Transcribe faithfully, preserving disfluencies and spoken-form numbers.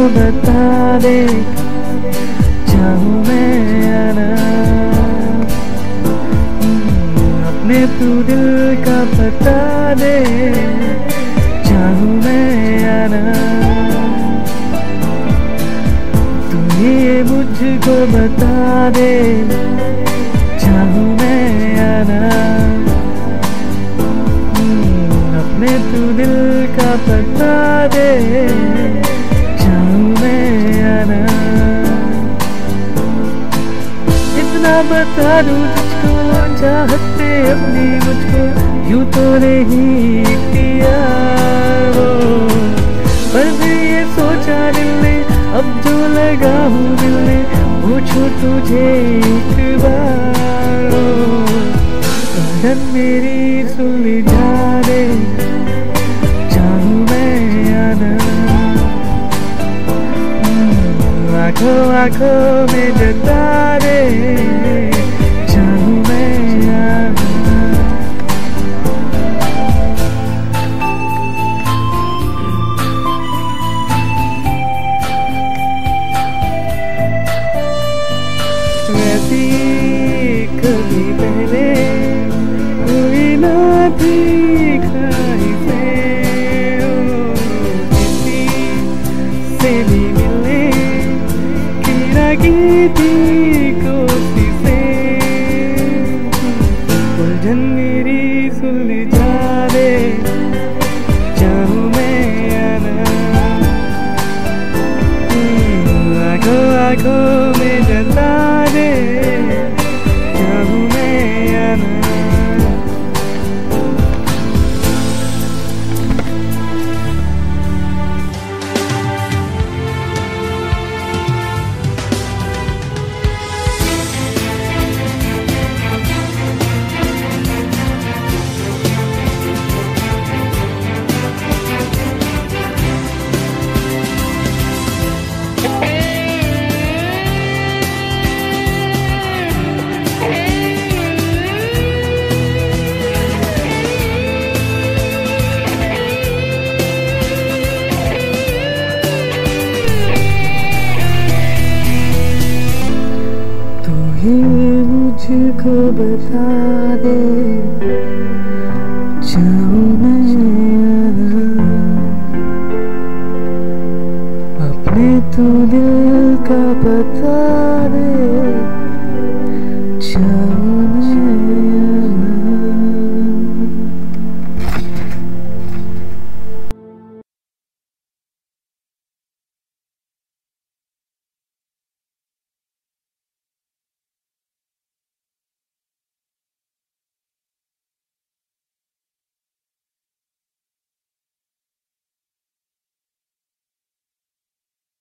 बता दे, चाहूँ मैं आना अपने तू दिल का बता दे, चाहूँ मैं आना तू ये मुझको बता दे, चाहूँ मैं आना अपने तू दिल का बता दे, चाहूँ मैं आना। इतना बता दूँ तुझको, चाहते अपनी मुझको यूं तो नहीं किया वो, पर फिर ये सोचा दिल ने, अब जो लगा हूँ दिल ने, पूछूं तुझे एक बार धड़कन मेरी सुलझा दे, चाहूँ मैं आना आँखों आँखों में जता दे, चाहूँ मैं आना। वैसी कभी पहले कोई ना थी ख्वाहिशें, किसी से भी मिलने की लगी थी कोशिशें, उलझन मेरी सुलझा दे, चाहूँ मैं आना आँखों आँखों में जता दे, चाहूँ मैं आना। मुझको बता दे, चाहूँ मैं आना अपने तू दिल का बता दे,